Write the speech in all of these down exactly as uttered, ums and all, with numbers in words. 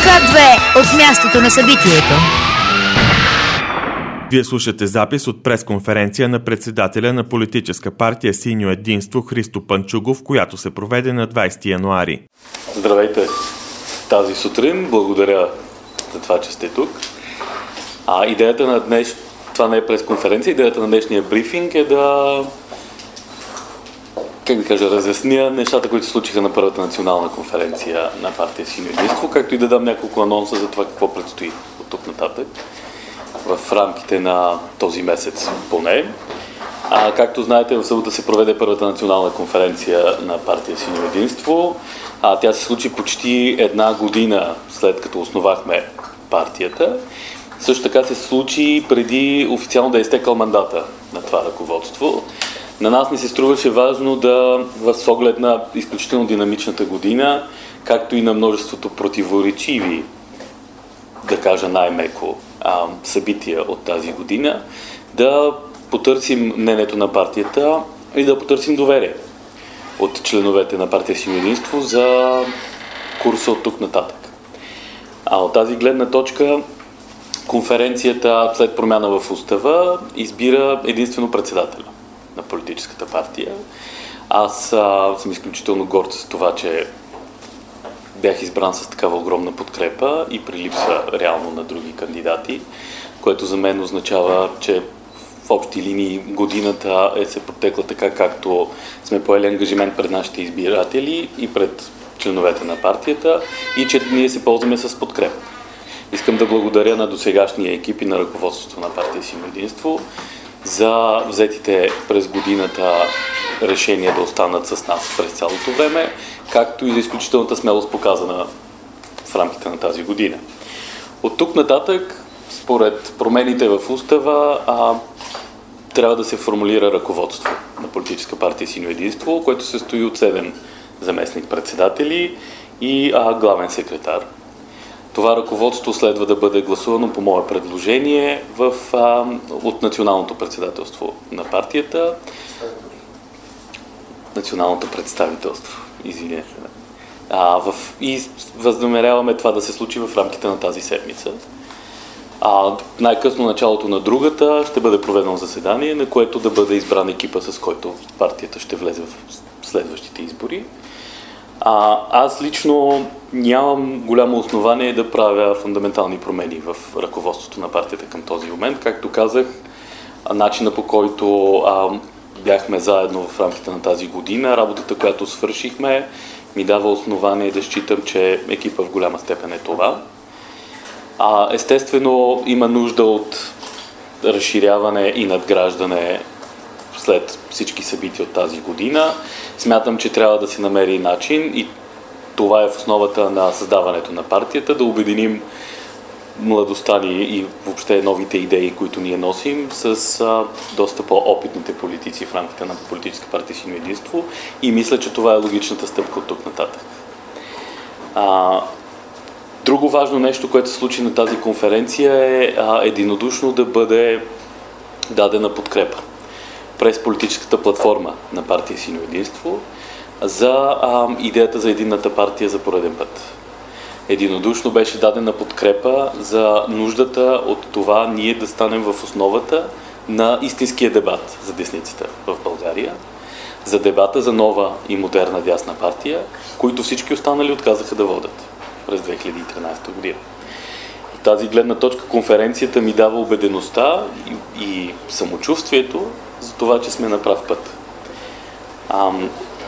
К две от мястото на събитието. Вие слушате запис от пресконференция на председателя на политическа партия Синьо единство Христо Панчугов, която се проведе на двайсети януари. Здравейте тази сутрин, благодаря за това, че сте тук. А, идеята на днес, това не е пресконференция, идеята на днешния брифинг е да, как да кажа, разясня нещата, които се случиха на първата национална конференция на партия Синьо единство, както и да дам няколко анонса за това какво предстои от тук нататък в рамките на този месец поне. А, както знаете, в събота се проведе първата национална конференция на партия Синьо единство. А, тя се случи почти една година след като основахме партията. Също така се случи преди официално да е изтекал мандата на това ръководство. На нас ни се струваше важно да, с оглед на изключително динамичната година, както и на множеството противоречиви, да кажа най-меко, събития от тази година, да потърсим мнението на партията и да потърсим доверие от членовете на партия Синьо единство за курса от тук нататък. А от тази гледна точка конференцията след промяна в устава избира единствено председателя на политическата партия. Аз а, съм изключително горд с това, че бях избран с такава огромна подкрепа и при липса реално на други кандидати, което за мен означава, че в общи линии годината е се протекла така, както сме поели ангажимент пред нашите избиратели и пред членовете на партията и че ние се ползваме с подкрепа. Искам да благодаря на досегашния екип и на ръководството на партия Синьо единство за взетите през годината решения да останат с нас през цялото време, както и за изключителната смелост показана в рамките на тази година. От тук нататък, според промените в устава, а, трябва да се формулира ръководство на политическа партия Синьо единство, което се състои от седем заместник-председатели и а, главен секретар. Това ръководство следва да бъде гласувано по мое предложение в, а, от националното председателство на партията. Националното представителство, извинете. А, в, и възнамеряваме това да се случи в рамките на тази седмица. А, най-късно началото на другата ще бъде проведено заседание, на което да бъде избран екипа, с който партията ще влезе в следващите избори. А, аз лично нямам голямо основание да правя фундаментални промени в ръководството на партията към този момент. Както казах, начина по който а, бяхме заедно в рамките на тази година, работата, която свършихме, ми дава основание да считам, че екипа в голяма степен е това. А, естествено, има нужда от разширяване и надграждане след всички събития от тази година. Смятам, че трябва да се намери начин и това е в основата на създаването на партията, да обединим младостта ни и въобще новите идеи, които ние носим с а, доста по-опитните политици в рамките на политическа партия Синьо единство и мисля, че това е логичната стъпка от тук нататък. А, друго важно нещо, което се случи на тази конференция е а, единодушно да бъде дадена подкрепа през политическата платформа на партия Синьо единство за а, идеята за единната партия за пореден път. Единодушно беше дадена подкрепа за нуждата от това ние да станем в основата на истинския дебат за десницата в България, за дебата за нова и модерна дясна партия, които всички останали отказаха да водят през две хиляди и тринадесета година. От тази гледна точка конференцията ми дава убедеността и, и самочувствието за това, че сме на прав път. Ам,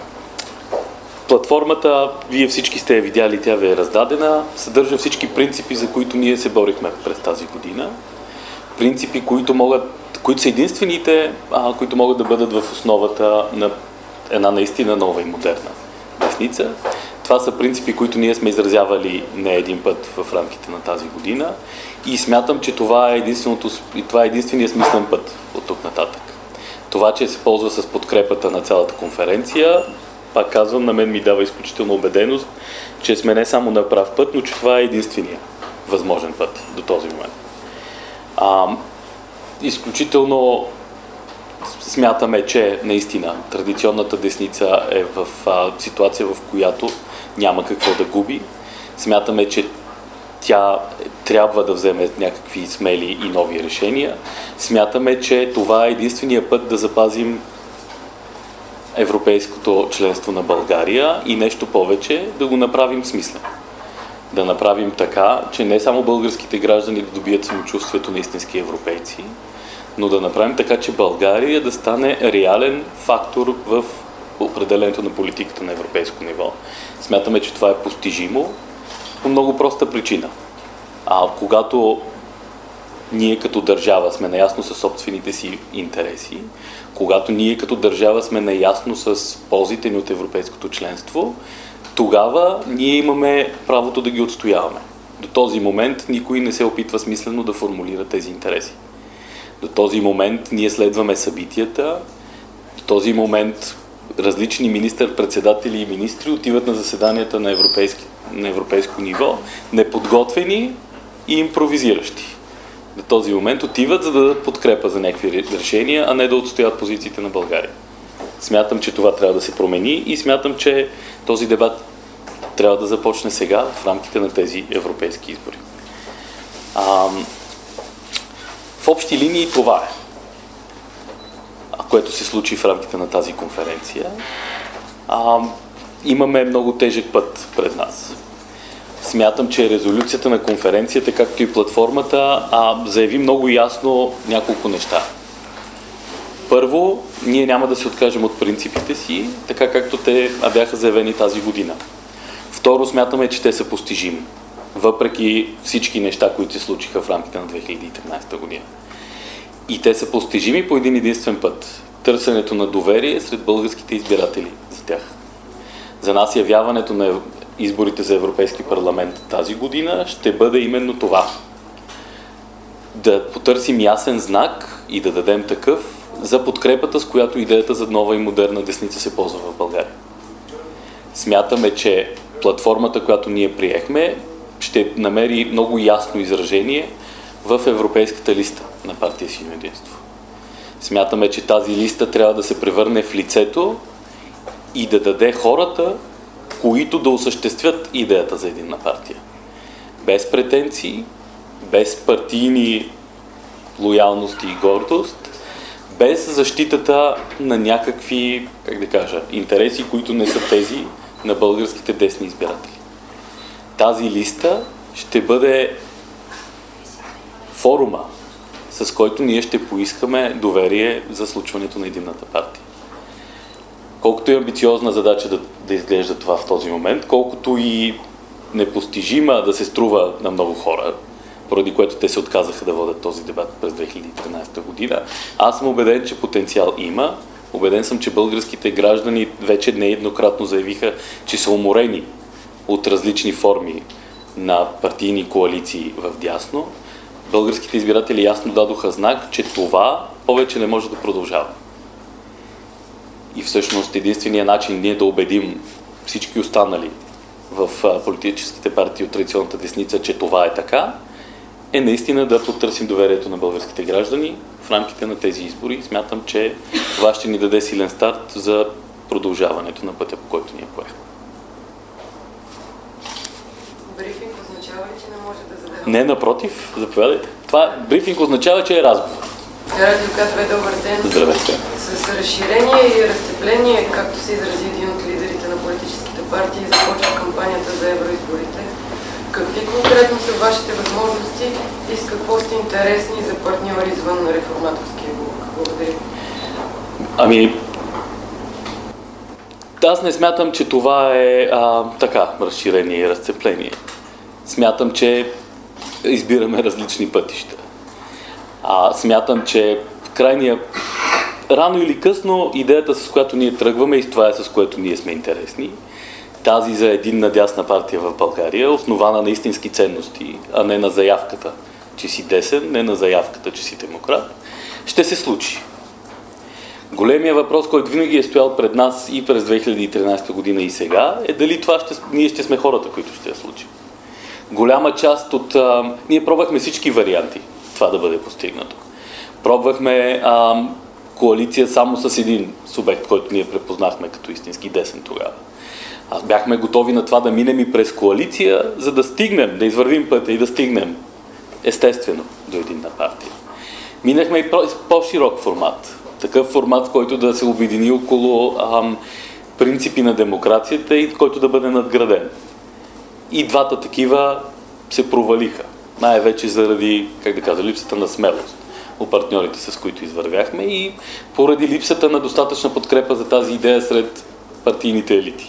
Платформата, вие всички сте я видяли, тя ви е раздадена, съдържа всички принципи, за които ние се борихме през тази година. Принципи, които, могат, които са единствените, а, които могат да бъдат в основата на една наистина нова и модерна десница. Това са принципи, които ние сме изразявали не един път в рамките на тази година и смятам, че това е, единственото, това е единственият смислен път от тук нататък. Това, че се ползва с подкрепата на цялата конференция, пак казвам, на мен ми дава изключително убеденост, че сме не само на прав път, но че това е единствения възможен път до този момент. А, изключително смятаме, че наистина традиционната десница е в а, ситуация, в която няма какво да губи. Смятаме, че тя трябва да вземе някакви смели и нови решения. Смятаме, че това е единствения път да запазим европейското членство на България и нещо повече, да го направим смислено. Да направим така, че не само българските граждани да добият самочувствието на истински европейци, но да направим така, че България да стане реален фактор в определението на политиката на европейско ниво. Смятаме, че това е постижимо по много проста причина. А когато ние като държава сме наясно с собствените си интереси, когато ние като държава сме наясно с ползите ни от европейското членство, тогава ние имаме правото да ги отстояваме. До този момент никой не се опитва смислено да формулира тези интереси. До този момент ние следваме събитията, до този момент различни министър-председатели и министри отиват на заседанията на, европейски, на европейско ниво, неподготвени и импровизиращи. До този момент отиват, за да дадат подкрепа за някакви решения, а не да отстоят позициите на България. Смятам, че това трябва да се промени и смятам, че този дебат трябва да започне сега в рамките на тези европейски избори. А, в общи линии това е, което се случи в рамките на тази конференция. А, имаме много тежък път пред нас. Смятам, че резолюцията на конференцията, както и платформата, а, заяви много ясно няколко неща. Първо, ние няма да се откажем от принципите си, така както те бяха заявени тази година. Второ, смятаме, че те са постижими, въпреки всички неща, които се случиха в рамките на две хиляди и тринадесета година. И те са постижими по един единствен път. Търсенето на доверие сред българските избиратели за тях. За нас явяването на изборите за Европейски парламент тази година ще бъде именно това. Да потърсим ясен знак и да дадем такъв за подкрепата, с която идеята за нова и модерна десница се ползва в България. Смятаме, че платформата, която ние приехме, ще намери много ясно изражение в европейската листа на партия Синьо единство. Смятаме, че тази листа трябва да се превърне в лицето и да даде хората, които да осъществят идеята за единна партия. Без претенции, без партийни лоялности и гордост, без защитата на някакви, как да кажа, интереси, които не са тези на българските десни избиратели. Тази листа ще бъде форума, с който ние ще поискаме доверие за случването на единната партия. Колкото е амбициозна задача да, да изглежда това в този момент, колкото и непостижима да се струва на много хора, поради което те се отказаха да водят този дебат през две хиляди и тринадесета година, аз съм убеден, че потенциал има. Убеден съм, че българските граждани вече нееднократно заявиха, че са уморени от различни форми на партийни коалиции в дясно. Българските избиратели ясно дадоха знак, че това повече не може да продължава. И всъщност единственият начин ние да убедим всички останали в политическите партии от традиционната десница, че това е така, е наистина да потърсим доверието на българските граждани в рамките на тези избори. Смятам, че това ще ни даде силен старт за продължаването на пътя, по който ние поехме. Брифинг означава ли, че не може да зададем? Не, напротив, заповядайте. Това брифинг означава, че е разговор. Радио КТВ, добър ден. Здравейте. С разширение и разцепление, както се изрази един от лидерите на политическите партии, започва кампанията за евроизборите. Какви конкретно са вашите възможности и с какво сте интересни за партньори извън реформаторския блок? Благодаря. Ами, аз не смятам, че това е а, така, разширение и разцепление. Смятам, че избираме различни пътища. А, смятам, че в крайния рано или късно идеята, с която ние тръгваме, и това е с което ние сме интересни, тази за единна дясна партия в България, основана на истински ценности, а не на заявката, че си десен, не на заявката, че си демократ, ще се случи. Големия въпрос, който винаги е стоял пред нас и през две хиляди и тринадесета година и сега, е дали това ще, ние ще сме хората, които ще я случим. Голяма част от... А, ние пробвахме всички варианти това да бъде постигнато. Пробвахме а, коалиция само с един субект, който ние препознахме като истински десен тогава. Аз бяхме готови на това да минем и през коалиция, за да стигнем, да извървим пътя и да стигнем естествено до единна партия. Минахме и по-широк формат. Такъв формат, който да се обедини около ам, принципи на демокрацията и който да бъде надграден. И двата такива се провалиха. Най-вече заради, как да кажа, липсата на смелост у партньорите, с които извървяхме и поради липсата на достатъчна подкрепа за тази идея сред партийните елити.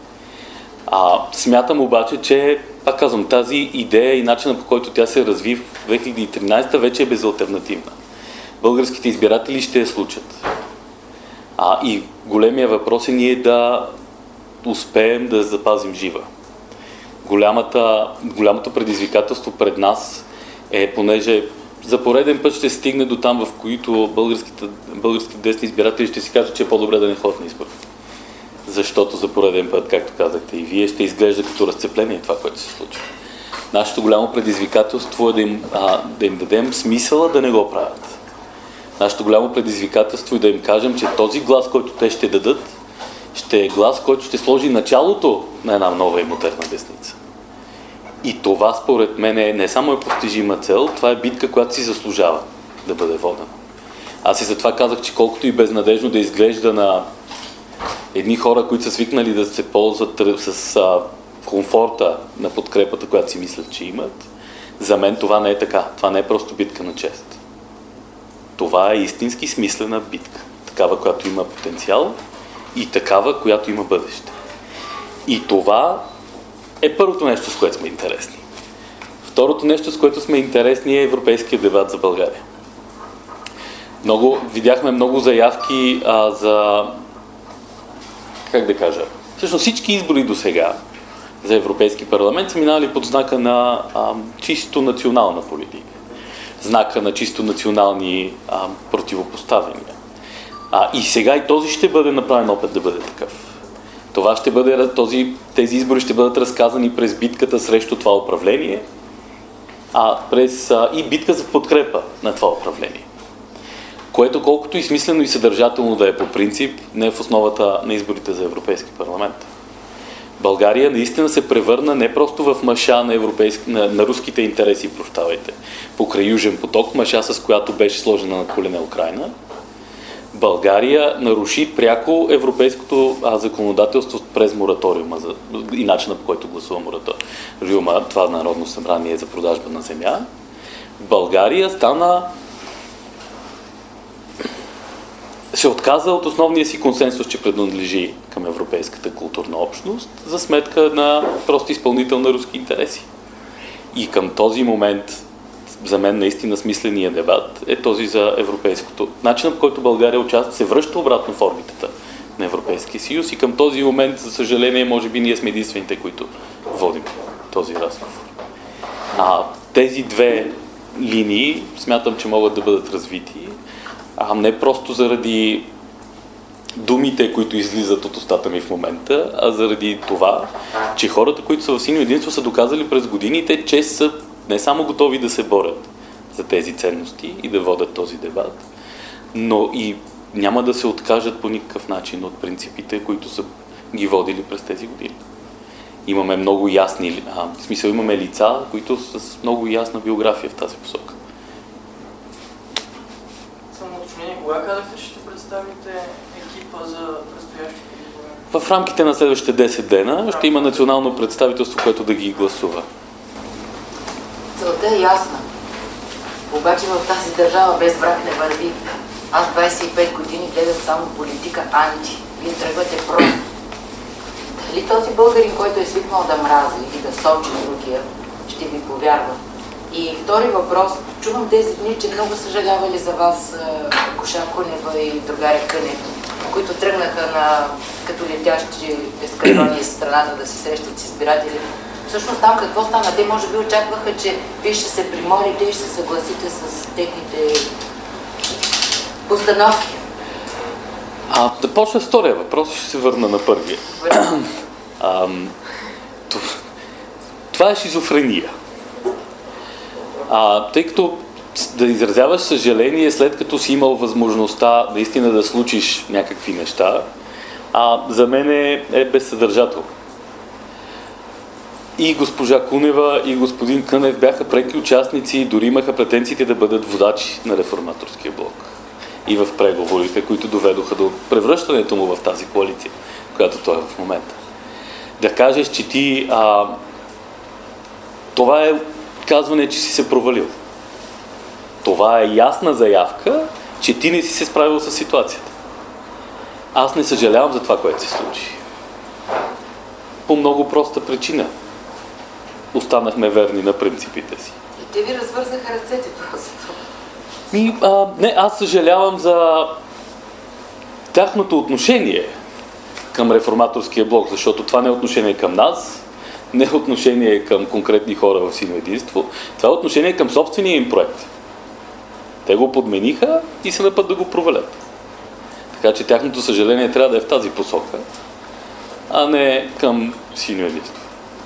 А, смятам обаче, че, пак казвам, тази идея и начинът, по който тя се разви в две хиляди и тринадесета вече е безалтернативна. Българските избиратели ще я случат. А, и големия въпрос е ние да успеем да запазим жива. Голямата, голямото предизвикателство пред нас е, понеже за пореден път ще стигне до там, в които българските, българските десни избиратели ще си кажат, че е по-добре да не ходят на избори. Защото за пореден път, както казахте и вие, ще изглежда като разцепление това, което се случва. Нашето голямо предизвикателство е да им, а, да им дадем смисъла да не го правят. Нашето голямо предизвикателство е да им кажем, че този глас, който те ще дадат, ще е глас, който ще сложи началото на една нова и модерна десница. И това, според мен, е не само е постижима цел, това е битка, която си заслужава да бъде водена. Аз и затова казах, че колкото и безнадежно да изглежда на едни хора, които са свикнали да се ползват с а, комфорта на подкрепата, която си мислят, че имат, за мен това не е така. Това не е просто битка на чест. Това е истински смислена битка. Такава, която има потенциал и такава, която има бъдеще. И това е първото нещо, с което сме интересни. Второто нещо, с което сме интересни, е европейския дебат за България. Много, видяхме много заявки а, за, как да кажа, всъщност всички избори до сега за Европейски парламент са минали под знака на а, чисто национална политика. Знака на чисто национални а, противопоставяния. А, и сега и този ще бъде направен опит да бъде такъв. Това ще бъде, този, тези избори ще бъдат разказани през битката срещу това управление, а през а, и битка за подкрепа на това управление. Което колкото и смислено и съдържателно да е по принцип, не е в основата на изборите за Европейски парламент. България наистина се превърна не просто в маша на, европейски, на, на руските интереси, прощавайте, покрай Южен поток, маша с която беше сложена на колене Украйна. България наруши пряко европейското а, законодателство през мораториума за, и начина, по който гласува мораториума, това Народно събрание за продажба на земя. България стана се отказа от основния си консенсус, че принадлежи към европейската културна общност, за сметка на просто изпълнител на руски интереси. И към този момент, за мен наистина смисления дебат е този за европейското. Начинът, по който България участва, се връща обратно в орбитата на Европейския съюз и към този момент, за съжаление, може би ние сме единствените, които водим този разговор. А тези две линии смятам, че могат да бъдат развити, а не просто заради думите, които излизат от устата ми в момента, а заради това, че хората, които са в синьо единство, са доказали през годините, че са не само готови да се борят за тези ценности и да водят този дебат, но и няма да се откажат по никакъв начин от принципите, които са ги водили през тези години. Имаме много ясни, а, в смисъл имаме лица, които са с много ясна биография в тази посока. Само уточнение, кога казахте, че ще представите екипа за предстоящите избори? В рамките на следващите десет дена ще има национално представителство, което да ги гласува. Целта е ясна. Обаче в тази държава без враг не върви. Аз двадесет и пет години гледам само политика анти. Вие тръгвате про. Дали този българин, който е свикнал да мрази и да сочи другия, ще ви повярва? И втори въпрос. Чувам тези дни, че много съжалявали за вас Гоша Кунева и другаря Кънев, които тръгнаха на като летящи ескадрони из страната да се срещат с избиратели. Всъщност там какво стана? Те може би очакваха, че вие ще се примолите и ще се съгласите с техните постановки. А, да почна с втория въпрос, ще се върна на първия. а, това, това е шизофрения. А, тъй като да изразяваш съжаление след като си имал възможността наистина да случиш някакви неща, а за мен е, е безсъдържателно. И госпожа Кунева, и господин Кънев бяха преки участници, дори имаха претенциите да бъдат водачи на реформаторския блок. И в преговорите, които доведоха до превръщането му в тази коалиция, която той е в момента. Да кажеш, че ти... А, това е казване, че си се провалил. Това е ясна заявка, че ти не си се справил с ситуацията. Аз не съжалявам за това, което се случи. По много проста причина. Останахме верни на принципите си. И те ви развързаха ръцете просто. Ми, а, не, аз съжалявам за тяхното отношение към реформаторския блок, защото това не е отношение към нас, не е отношение към конкретни хора в Синьо единство, това е отношение към собствения им проект. Те го подмениха и са на път да го провалят. Така че тяхното съжаление трябва да е в тази посока, а не към Синьо единство.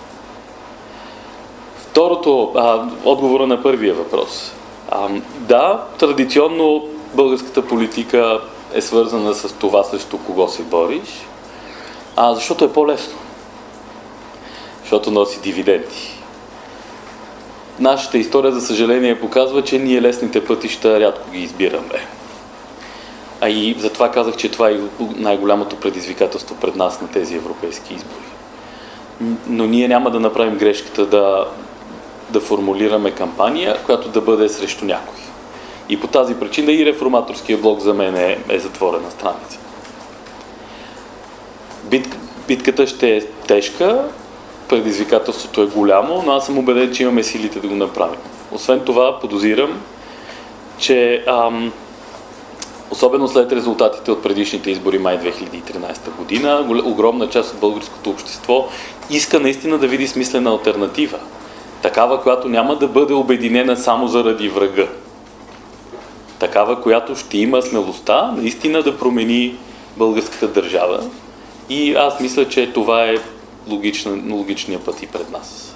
Второто, а, отговора на първия въпрос. А, да, традиционно българската политика е свързана с това, срещу кого се бориш, а защото е по-лесно. Защото носи дивиденти. Нашата история, за съжаление, показва, че ние лесните пътища рядко ги избираме. А и затова казах, че това е най-голямото предизвикателство пред нас на тези европейски избори. Но ние няма да направим грешката да, да формулираме кампания, която да бъде срещу някой. И по тази причина и реформаторския блок за мен е, е затворена страница. Бит, битката ще е тежка, предизвикателството е голямо, но аз съм убеден, че имаме силите да го направим. Освен това, подозирам, че ам, особено след резултатите от предишните избори май две хиляди и тринадесета година, огромна част от българското общество иска наистина да види смислена алтернатива. Такава, която няма да бъде обединена само заради врага. Такава, която ще има смелостта наистина да промени българската държава. И аз мисля, че това е логична, логичният път и пред нас.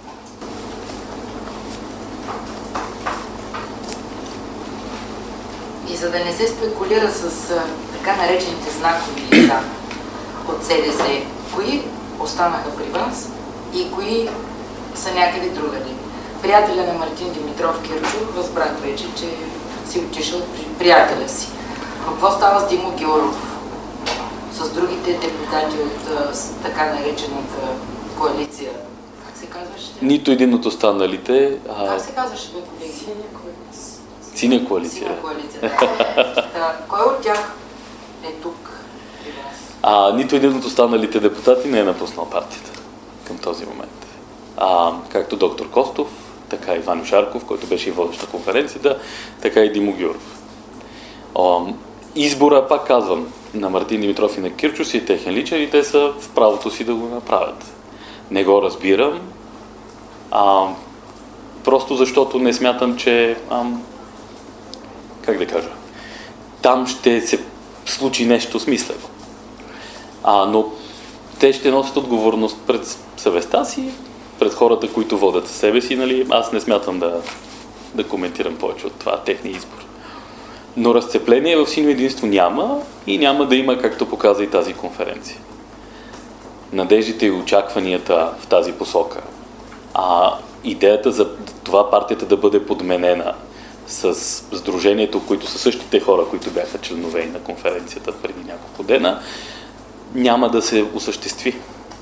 И за да не се спекулира с а, така наречените знакови лица от СДС, кои останаха при вас и кои са някъде другаде? Приятеля на Мартин Димитров Кирчов разбрах вече, че си отишъл при приятеля си. Но какво става с Димо Гяуров? С другите депутати от а, с така наречената коалиция? Как се казваше? Нито един от останалите... А... Как се казваше, бе, колеги? Синя коалиция. Синя коалиция, да. Да. Кой от тях е тук при вас? А, нито един от останалите депутати не е напуснал партията към този момент. А, както доктор Костов, така и Иван Шарков, който беше и водещ на конференцията, така и Димо Гяуров. А, избора, пак казвам, на Мартин Димитров и на Кирчов си е техен личен и те са в правото си да го направят. Не го разбирам, а, просто защото не смятам, че а, как да кажа, там ще се случи нещо смислено. А, но те ще носят отговорност пред съвестта си, пред хората, които водят себе си, нали? Аз не смятам да, да коментирам повече от това, техния избор. Но разцепление в Синьо единство няма и няма да има, както показа и тази конференция. Надеждите и очакванията в тази посока, а идеята за това партията да бъде подменена с сдружението, които са същите хора, които бяха членове на конференцията преди няколко дена, няма да се осъществи.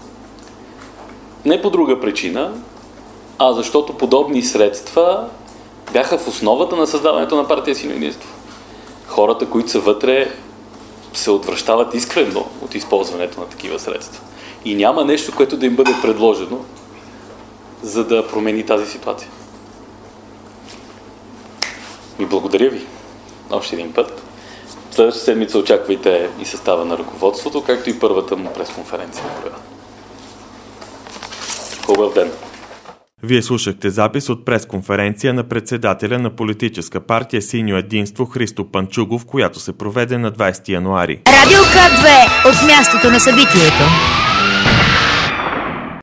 Не по друга причина, а защото подобни средства бяха в основата на създаването на партия Синьо единство. Хората, които са вътре, се отвръщават искрено от използването на такива средства. И няма нещо, което да им бъде предложено, за да промени тази ситуация. И благодаря ви още един път. Следващата седмица очаквайте и състава на ръководството, както и първата му пресконференция. Хубав ден! Вие слушахте запис от пресконференция на председателя на политическа партия Синьо единство Христо Панчугов, която се проведе на двадесети януари. Радио К две от мястото на събитието.